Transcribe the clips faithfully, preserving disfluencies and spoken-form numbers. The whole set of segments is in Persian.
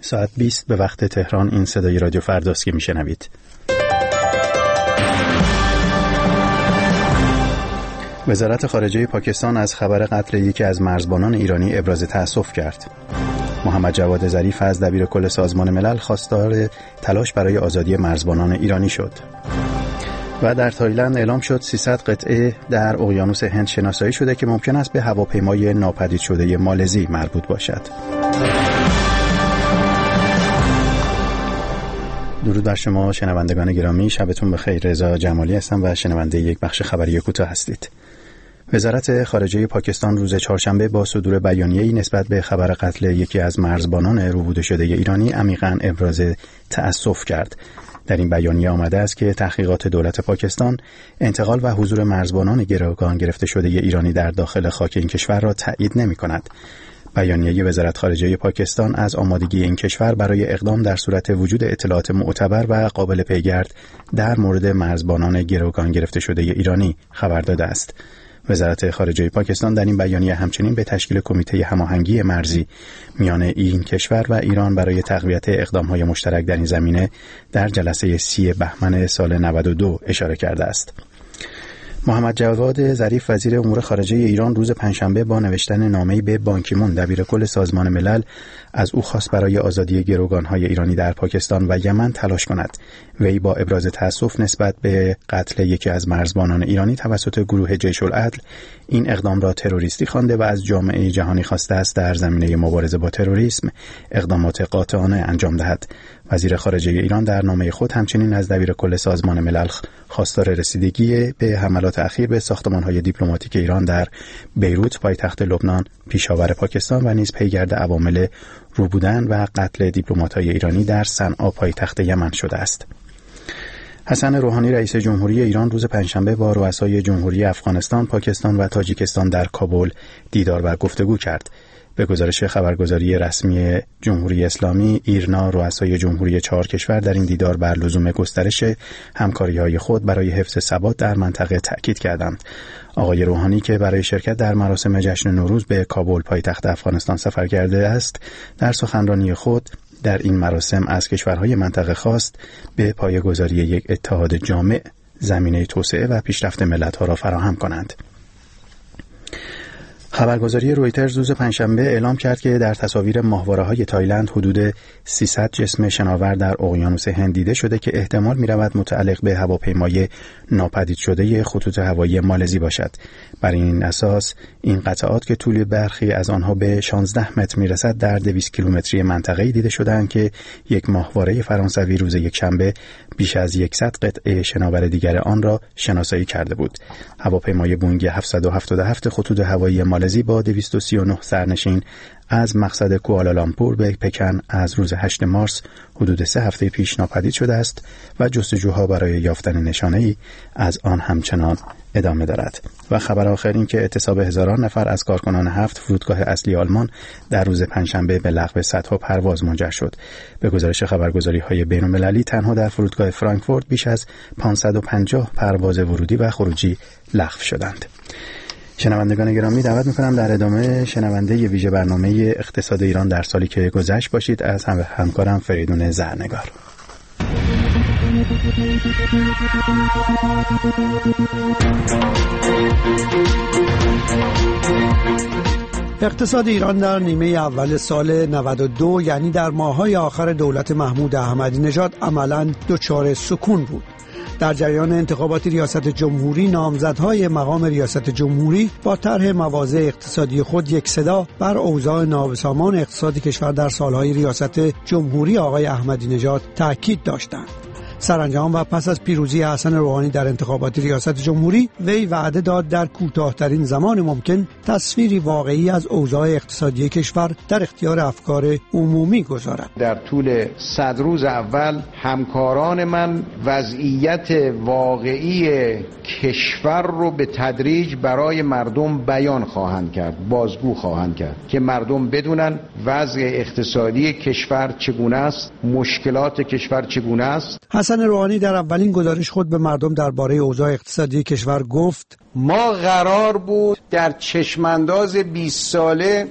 ساعت بیست به وقت تهران. این صدای رادیو فرداست که میشنوید. وزارت خارجه پاکستان از خبر قتل یکی از مرزبانان ایرانی ابراز تأسف کرد. محمد جواد ظریف از دبیرکل سازمان ملل خواستار تلاش برای آزادی مرزبانان ایرانی شد. و در تایلند اعلام شد سیصد قطعه در اقیانوس هند شناسایی شده که ممکن است به هواپیمای ناپدید شده مالزی مربوط باشد. درود بر شما شنوندگان گرامی، شبتون بخیر. رضا جمالی هستم و شنونده یک بخش خبری کوتاه هستید. وزارت خارجه پاکستان روز چهارشنبه با صدور بیانیه‌ای نسبت به خبر قتل یکی از مرزبانان روبوده شده ایرانی عمیقاً ابراز تأسف کرد. در این بیانیه آمده است که تحقیقات دولت پاکستان انتقال و حضور مرزبانان گروگان گرفته شده ایرانی در داخل خاک این کشور را تایید نمی‌کند. بیانیه وزارت خارجه پاکستان از آمادگی این کشور برای اقدام در صورت وجود اطلاعات معتبر و قابل پیگرد در مورد مرزبانان گروگان گرفته شده ایرانی خبر داده است. وزارت خارجه پاکستان در این بیانیه همچنین به تشکیل کمیته هماهنگی مرزی میان این کشور و ایران برای تقویت اقدام‌های مشترک در این زمینه در جلسه سی بهمن سال نود و دو اشاره کرده است. محمد جواد ظریف وزیر امور خارجه ایران روز پنجشنبه با نوشتن نامه‌ای به بان کی مون دبیرکل سازمان ملل از او خواست برای آزادی گروگان‌های ایرانی در پاکستان و یمن تلاش کند. وی با ابراز تأسف نسبت به قتل یکی از مرزبانان ایرانی توسط گروه جیش العدل این اقدام را تروریستی خوانده و از جامعه جهانی خواسته است در زمینه مبارزه با تروریسم اقدامات قاطعانه انجام دهد. وزیر خارجه ایران در نامه خود همچنین از دبیرکل سازمان ملل خواستار رسیدگی به حملات اخیر به ساختمان‌های دیپلماتیک ایران در بیروت پایتخت لبنان، پیشاور پاکستان و نیز پیگرد عوامل روبودن و قتل دیپلمات‌های ایرانی در صنعا پایتخت یمن شده است. حسن روحانی رئیس جمهوری ایران روز پنجشنبه با رؤسای جمهوری افغانستان، پاکستان و تاجیکستان در کابل دیدار و گفتگو کرد. به گزارش خبرگزاری رسمی جمهوری اسلامی، ایرنا رؤسای جمهوری چهار کشور در این دیدار بر لزوم گسترش همکاری‌های خود برای حفظ ثبات در منطقه تأکید کردند. آقای روحانی که برای شرکت در مراسم جشن نوروز به کابل پایتخت افغانستان سفر کرده است، در سخنرانی خود در این مراسم از کشورهای منطقه خواست به پایه‌گذاری یک اتحاد جامع زمینه توسعه و پیشرفت ملت‌ها را فراهم کنند. خبرگزاری رویترز روز پنجشنبه اعلام کرد که در تصاویر ماهواره‌های تایلند حدود سیصد جسم شناور در اقیانوس هند دیده شده که احتمال می‌رود متعلق به هواپیمای ناپدید شده خطوط هوایی مالزی باشد. بر این اساس این قطعات که طول برخی از آنها به شانزده متر میرسد در دویست کیلومتری منطقه‌ای دیده شدند که یک ماهواره فرانسوی روز یکشنبه بیش از صد قطعه شناور دیگر آن را شناسایی کرده بود. هواپیمای بوئینگ هفتصد و هفتاد و هفت خطوط هوایی مالزی با دویست و سی و نه سرنشین از مقصد کوالالامپور به پکن از روز هشتم مارس حدود سه هفته پیش ناپدید شده است و جستجوها برای یافتن نشانه‌ای از آن همچنان ادامه دارد. و خبر آخر این که اعتصاب هزاران نفر از کارکنان هفت فرودگاه اصلی آلمان در روز پنجشنبه به لغو صدها پرواز منجر شد. به گزارش خبرگزاری‌های بین‌المللی تنها در فرودگاه فرانکفورت بیش از پانصد و پنجاه پرواز ورودی و خروجی لغو شدند. شنوندگان گرامی، دعوت می‌کنم در ادامه شنونده ی ویژه برنامه اقتصاد ایران در سالی که گذشت باشید از هم همکارم فریدون زرنگار. اقتصاد ایران در نیمه اول سال نود و دو، یعنی در ماه‌های آخر دولت محمود احمدی نژاد، عملاً دچار سکون بود. در جریان انتخابات ریاست جمهوری، نامزدهای مقام ریاست جمهوری با طرح مواضع اقتصادی خود یک صدا بر اوضاع نابسامان اقتصادی کشور در سالهای ریاست جمهوری آقای احمدی نژاد تأکید داشتند. سرانجام و پس از پیروزی حسن روحانی در انتخابات ریاست جمهوری، وی وعده داد در کوتاه‌ترین زمان ممکن تصویری واقعی از اوضاع اقتصادی کشور در اختیار افکار عمومی گذارد. در طول صد روز اول همکاران من وضعیت واقعی کشور رو به تدریج برای مردم بیان خواهند کرد، بازگو خواهند کرد که مردم بدونن وضع اقتصادی کشور چگونه است، مشکلات کشور چگونه است. حسن روحانی در اولین گزارش خود به مردم درباره اوضاع اقتصادی کشور گفت: ما قرار بود در چشمانداز بیست ساله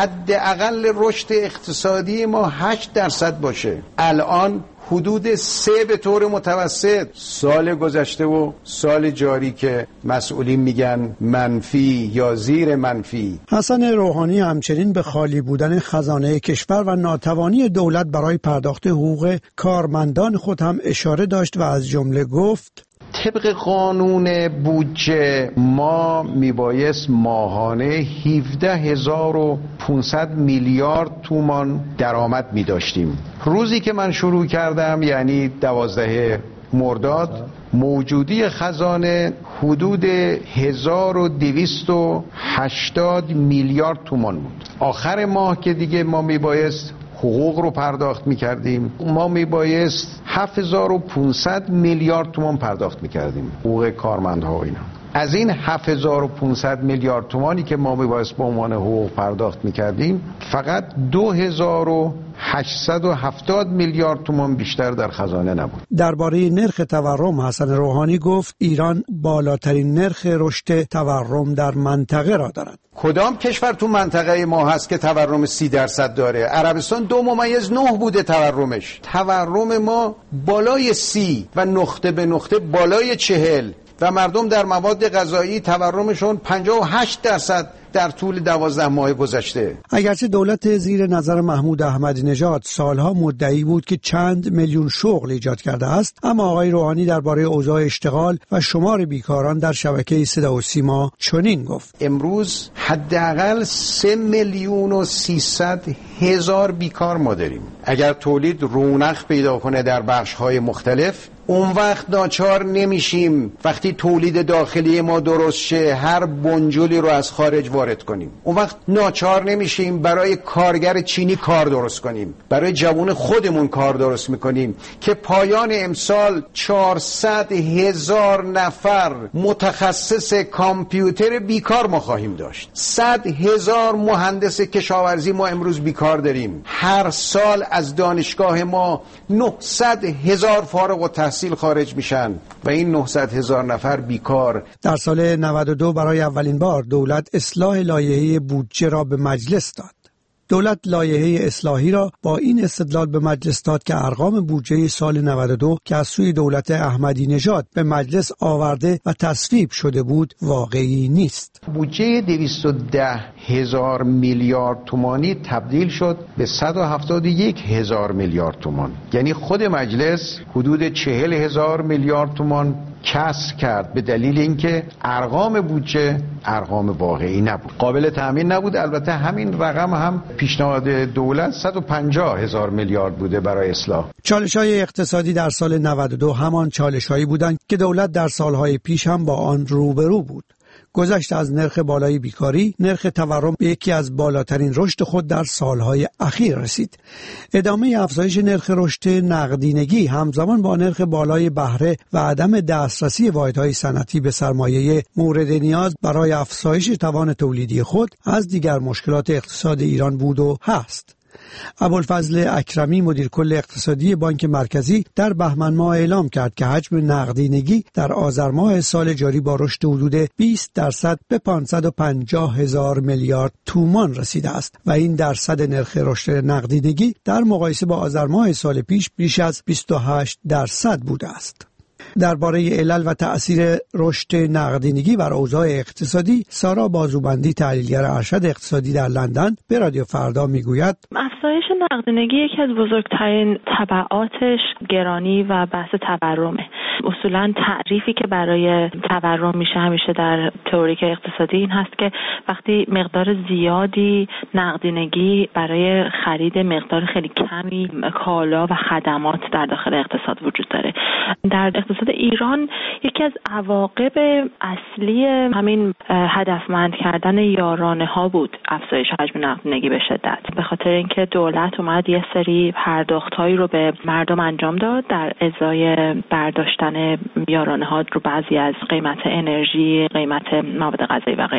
حداقل رشد اقتصادی ما هشت درصد باشه. الان حدود سه به طور متوسط. سال گذشته و سال جاری که مسئولین میگن منفی یا زیر منفی. حسن روحانی همچنین به خالی بودن خزانه کشور و ناتوانی دولت برای پرداخت حقوق کارمندان خود هم اشاره داشت و از جمله گفت طبق قانون بودجه ما میبایست ماهانه هفده هزار و پانصد میلیارد تومان درآمد میداشتیم. روزی که من شروع کردم یعنی دوازده مرداد موجودی خزانه حدود هزار و دویست و هشتاد میلیارد تومان بود. آخر ماه که دیگه ما میبایست حقوق رو پرداخت میکردیم، ما میبایست هفت هزار و پانصد میلیارد تومان پرداخت میکردیم حقوق کارمندها و اینا. از این هفت هزار و پانصد میلیارد تومانی که ما میبایست به عنوان حقوق پرداخت میکردیم فقط دو هزار و هشتصد و هفتاد میلیارد تومان بیشتر در خزانه نبود. درباره نرخ تورم حسن روحانی گفت ایران بالاترین نرخ رشد تورم در منطقه را دارد. کدام کشور تو منطقه ما هست که تورم سی درصد داره؟ عربستان دو ممیز نه بوده تورمش. تورم ما بالای سی و نقطه به نقطه بالای چهل و مردم در مواد غذایی تورمشون پنجاه و هشت درصد در طول دوازده ماه گذشته. اگرچه دولت زیر نظر محمود احمدی نژاد سالها مدعی بود که چند میلیون شغل ایجاد کرده است، اما آقای روحانی درباره اوضاع اشتغال و شمار بیکاران در شبکه صدا و سیما چنین گفت: امروز حداقل سه میلیون و سیصد هزار بیکار ما داریم. اگر تولید رونق پیدا کنه در بخش‌های مختلف، اون وقت ناچار نمیشیم وقتی تولید داخلی ما درست شه هر بنجلی رو از خارج وارد کنیم. اون وقت ناچار نمیشیم برای کارگر چینی کار درست کنیم، برای جوان خودمون کار درست میکنیم که پایان امسال چهارصد هزار نفر متخصص کامپیوتر بیکار ما خواهیم داشت. صد هزار مهندس کشاورزی ما امروز بیکار داریم. هر سال از دانشگاه ما نهصد هزار فارغ التحصیل خارج میشن و این نهصد هزار نفر بیکار. در سال نود و دو برای اولین بار دولت اصلاح لایحه بودجه را به مجلس داد. دولت لایحه اصلاحی را با این استدلال به مجلس داد که ارقام بودجه سال نود و دو که از سوی دولت احمدی نژاد به مجلس آورده و تصویب شده بود واقعی نیست. بودجه دویست و ده هزار میلیارد تومانی تبدیل شد به صد و هفتاد و یک هزار میلیارد تومان، یعنی خود مجلس حدود چهل هزار میلیارد تومان کسر کرد به دلیل اینکه ارقام بودجه ارقام واقعی نبود، قابل تأمین نبود. البته همین رقم هم پیشنهاد دولت صد و پنجاه هزار میلیارد بوده برای اصلاح. چالش‌های اقتصادی در سال نود و دو همان چالش‌هایی بودند که دولت در سالهای پیش هم با آن روبرو بود. گذشت از نرخ بالای بیکاری، نرخ تورم به یکی از بالاترین رشد خود در سالهای اخیر رسید. ادامه افزایش نرخ رشد نقدینگی همزمان با نرخ بالای بهره و عدم دسترسی واحدهای صنعتی به سرمایه مورد نیاز برای افزایش توان تولیدی خود از دیگر مشکلات اقتصاد ایران بود و هست. ابوالفضل اکرمی مدیر کل اقتصادی بانک مرکزی در بهمن ماه اعلام کرد که حجم نقدینگی در آذر ماه سال جاری با رشد حدود بیست درصد به پانصد و پنجاه هزار میلیارد تومان رسیده است و این درصد نرخ رشد نقدینگی در مقایسه با آذر ماه سال پیش بیش از بیست و هشت درصد بوده است. درباره علل و تأثیر رشد نقدینگی بر اوضاع اقتصادی، سارا بازوبندی تحلیلگر ارشد اقتصادی در لندن به رادیو فردا میگوید: افزایش نقدینگی یکی از بزرگترین تبعاتش گرانی و بحث تورمه. اصولا تعریفی که برای تورم میشه همیشه در تئوریک اقتصادی این هست که وقتی مقدار زیادی نقدینگی برای خرید مقدار خیلی کمی کالا و خدمات در داخل اقتصاد وجود داره. در اقتصاد ایران یکی از عواقب اصلی همین هدفمند کردن یارانه ها بود افزایش حجم نقدینگی به شدت، به خاطر اینکه دولت اومد یه سری پرداخت هایی رو به مردم انجام داد در ازای برداشتن یارانه ها رو بعضی از قیمت انرژی، قیمت مواد غذایی و غیره.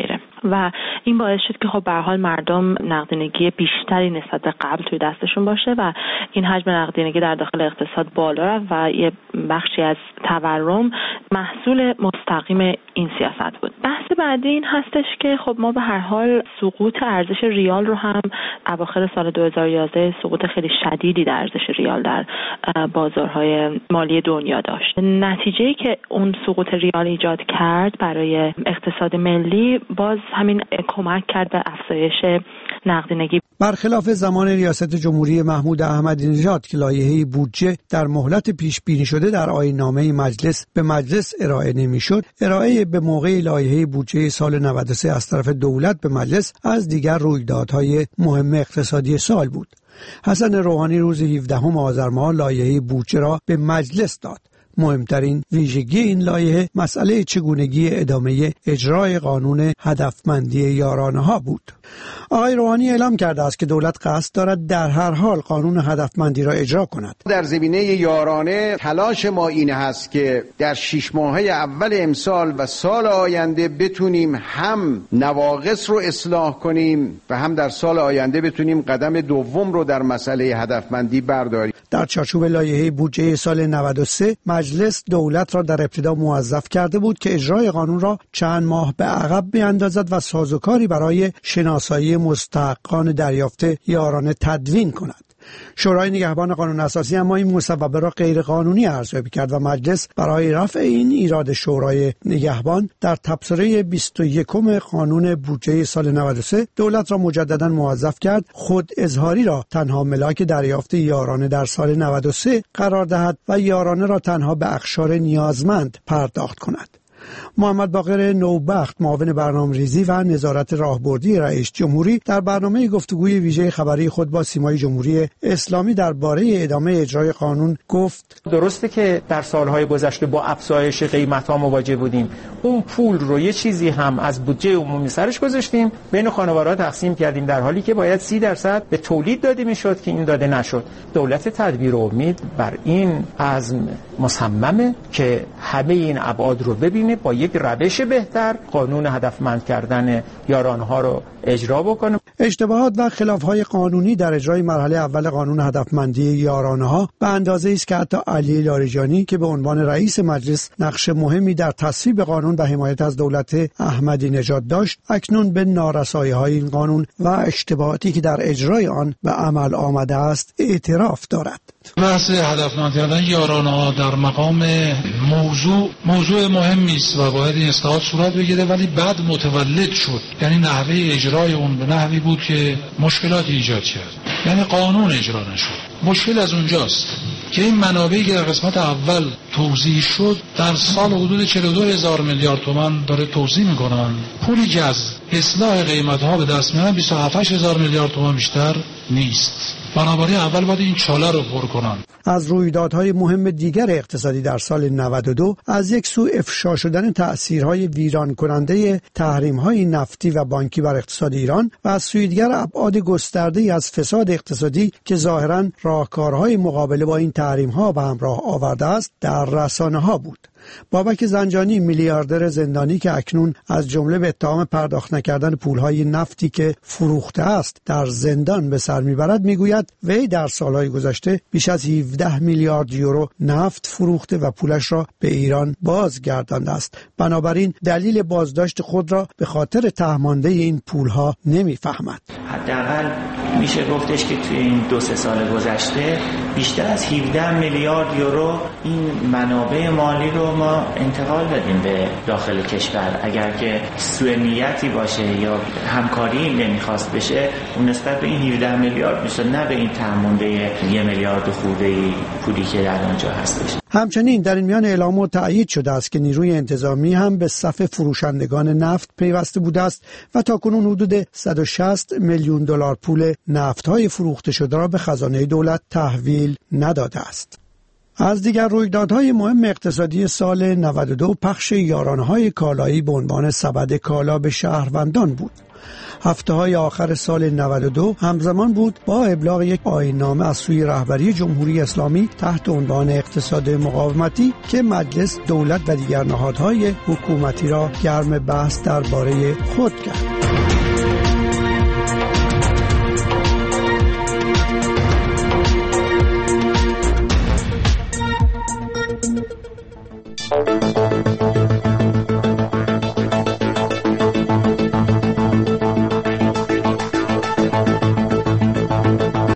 و این باعث شد که خب به هر حال مردم نقدینگی بیشتری نسبت به قبل توی دستشون باشه و این حجم نقدینگی در داخل اقتصاد بالا رفت و یه بخشی از تورم محصول مستقیم این سیاست بود. بحث بعدی این هستش که خب ما به هر حال سقوط ارزش ریال رو هم اواخر سال دو هزار و یازده سقوط خیلی شدیدی در ارزش ریال در بازارهای مالی دنیا داشت. نتیجه‌ای که اون سقوط ریال ایجاد کرد برای اقتصاد ملی باز همین کمک کرد به افزایش نقدینگی. برخلاف زمان ریاست جمهوری محمود احمدی نژاد که لایحه بودجه در مهلت پیش بینی شده در آیین‌نامه مجلس به مجلس ارائه نمی‌شد، ارائه به موقع لایحه بودجه سال نود و سه از طرف دولت به مجلس از دیگر رویدادهای مهم اقتصادی سال بود. حسن روحانی روز هفدهم آذر ماه لایحه بودجه را به مجلس داد. مهمترین ویژگی این لایحه مسئله چگونگی ادامه اجرای قانون هدفمندی یارانه‌ها بود. آقای روحانی اعلام کرده است که دولت قصد دارد در هر حال قانون هدفمندی را اجرا کند. در زمینه یارانه تلاش ما این هست که در شش ماهه اول امسال و سال آینده بتونیم هم نواقص رو اصلاح کنیم و هم در سال آینده بتونیم قدم دوم رو در مسئله هدفمندی برداریم. در چارچوب لایحه بودجه سال نود و سه مجلس دولت را در ابتدا موظف کرده بود که اجرای قانون را چند ماه به عقب بیاندازد و سازوکاری برای شناسایی مستحقان دریافت یارانه تدوین کند. شورای نگهبان قانون اساسی اما این مصوبه را غیر قانونی ارزیابی کرد و مجلس برای رفع این ایراد شورای نگهبان در تبصره بیست و یکم قانون بودجه سال نود و سه دولت را مجددا موظف کرد خود اظهاری را تنها ملاک دریافت یارانه در سال نود و سه قرار دهد و یارانه را تنها به اقشار نیازمند پرداخت کند. محمد باقر نوبخت معاون برنامه‌ریزی و نظارت راهبردی رئیس جمهوری در برنامه گفتگوی ویژه خبری خود با سیمای جمهوری اسلامی درباره ادامه اجرای قانون گفت: درسته که در سالهای گذشته با افزایش قیمت‌ها مواجه بودیم، اون پول رو یه چیزی هم از بودجه عمومی سرش گذاشتیم بین خانوارها تقسیم کردیم، در حالی که باید سی درصد به تولید داده میشد که این داده نشد. دولت تدبیر و امید بر این عزم مصممه که همه این ابعاد رو ببینه، با یک روش بهتر قانون هدفمند کردن یارانه‌ها رو اجرا بکنه. اشتباهات و خلاف‌های قانونی در اجرای مرحله اول قانون هدفمندی یارانه‌ها به اندازه است که حتی علی لاریجانی که به عنوان رئیس مجلس نقش مهمی در تصویب قانون و حمایت از دولت احمدی نژاد داشت، اکنون به نارسایی‌های این قانون و اشتباهاتی که در اجرای آن به عمل آمده است اعتراف دارد. بحث هدفمند کردن یارانه‌ها در مقام موضوع موضوع مهمی است و باید این اصلاحات صورت بگیره، ولی بعد متولد شد، یعنی نحوه اجرای اون به نحوی بود که مشکلاتی ایجاد کرد، یعنی قانون اجرا نشد. مشکل از اونجاست که این منابعی که در قسمت اول توزیع شد در سال حدود چهل و دو هزار میلیارد تومان داره توزیع میکنن، پولی که از اصلاح قیمت‌ها به دست میارن بیست و هفت هزار میلیارد تومان بیشتر نیست. بنابراین اول باید این چاله رو پر کنن. از رویدادهای مهم دیگر اقتصادی در سال نود و دو از یک سو افشا شدن تأثیرهای ویران کننده تحریم‌های نفتی و بانکی بر اقتصاد ایران و از سوی دیگر ابعاد گسترده‌ای از فساد اقتصادی که ظاهراً راهکارهای مقابله با این تحریم‌ها به همراه آورده است در رسانه‌ها بود. بابک زنجانی میلیاردر زندانی که اکنون از جمله به اتهام پرداخت نکردن پولهای نفتی که فروخته است در زندان به سر میبرد میگوید وی در سالهای گذشته بیش از هفده میلیارد یورو نفت فروخته و پولش را به ایران بازگردانده است. بنابراین دلیل بازداشت خود را به خاطر تهمانده این پولها نمیفهمد. حداقل میشه گفتش که توی این دو سه سال گذشته بیشتر از هفده میلیارد یورو این منابع مالی رو ما انتقال دادیم به داخل کشور. اگر که سوء نیتی باشه یا همکاری نمیخواست بشه، اون نسبت به این هفده میلیارد میشه، نه به این تهمانده یه میلیارد خورده پولی که در آنجا هستش. همچنین در این میان اعلام و تأیید شده است که نیروی انتظامی هم به صف فروشندگان نفت پیوسته بوده است و تاکنون حدود صد و شصت میلیون دلار پول نفت‌های فروخته شده را به خزانه دولت تحویل نداده است. از دیگر رویدادهای مهم اقتصادی سال نود و دو پخش یارانه‌های کالایی به عنوان سبد کالا به شهروندان بود. هفته های آخر سال نود و دو همزمان بود با ابلاغ یک آیین‌نامه از سوی رهبری جمهوری اسلامی تحت عنوان اقتصاد مقاومتی که مجلس، دولت و دیگر نهادهای حکومتی را گرم بحث درباره خود کرد.